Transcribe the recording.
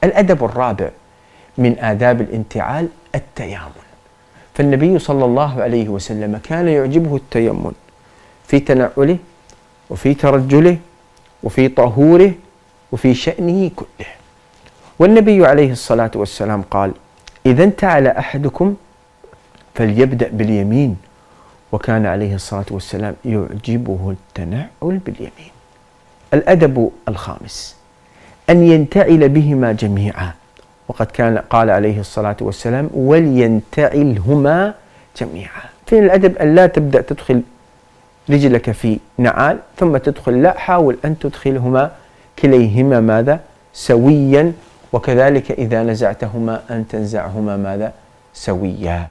الأدب الرابع من آداب الانتعال التيامن. فالنبي صلى الله عليه وسلم كان يعجبه التيمن في تنعله وفي ترجله وفي طهوره وفي شأنه كله. والنبي عليه الصلاة والسلام قال: إذا انتعل أحدكم فليبدأ باليمين، وكان عليه الصلاة والسلام يعجبه التنعل باليمين. الأدب الخامس أن ينتعل بهما جميعا، وقد كان قال عليه الصلاة والسلام: ولينتعلهما جميعا. في الأدب أن لا تبدأ تدخل رجلك في نعال ثم تدخل، لا، حاول أن تدخلهما كليهما ماذا؟ سويا، وكذلك إذا نزعتهما أن تنزعهما ماذا؟ سويا.